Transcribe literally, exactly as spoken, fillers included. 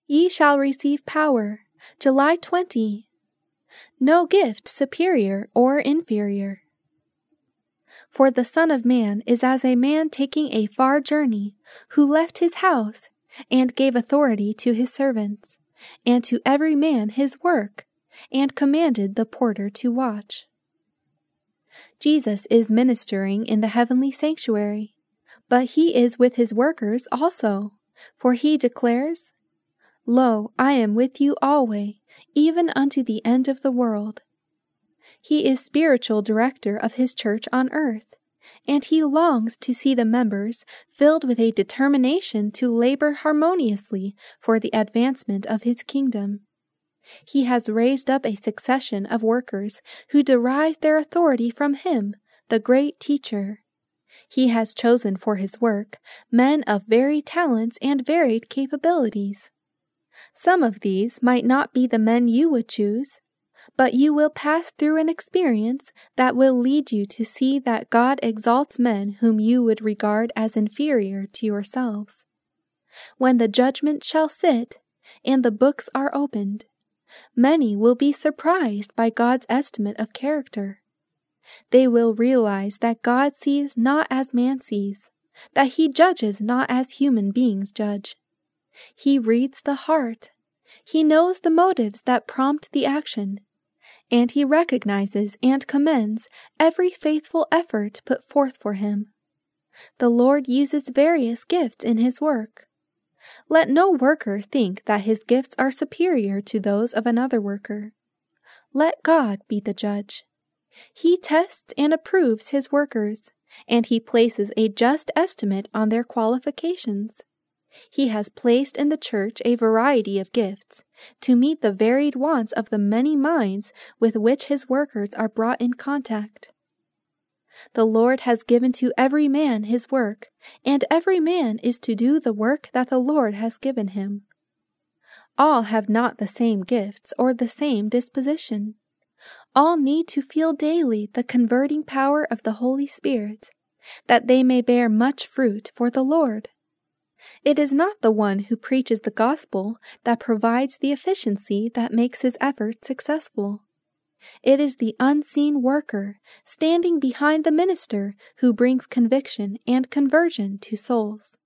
Ye shall receive power, July twentieth. No gift superior or inferior. For the Son of Man is as a man taking a far journey, who left his house, and gave authority to his servants, and to every man his work, and commanded the porter to watch. Jesus is ministering in the heavenly sanctuary, but he is with his workers also, for he declares, Lo, I am with you alway, even unto the end of the world. He is spiritual director of his church on earth, and he longs to see the members filled with a determination to labor harmoniously for the advancement of his kingdom. He has raised up a succession of workers who derive their authority from him, the great teacher. He has chosen for his work men of varied talents and varied capabilities. Some of these might not be the men you would choose, but you will pass through an experience that will lead you to see that God exalts men whom you would regard as inferior to yourselves. When the judgment shall sit, and the books are opened, many will be surprised by God's estimate of character. They will realize that God sees not as man sees, that he judges not as human beings judge. He reads the heart. He knows the motives that prompt the action, and he recognizes and commends every faithful effort put forth for him. The Lord uses various gifts in his work. Let no worker think that his gifts are superior to those of another worker. Let God be the judge. He tests and approves his workers, and he places a just estimate on their qualifications. He has placed in the church a variety of gifts to meet the varied wants of the many minds with which his workers are brought in contact. The Lord has given to every man his work, and every man is to do the work that the Lord has given him. All have not the same gifts or the same disposition. All need to feel daily the converting power of the Holy Spirit, that they may bear much fruit for the Lord. It is not the one who preaches the gospel that provides the efficiency that makes his efforts successful. It is the unseen worker standing behind the minister who brings conviction and conversion to souls.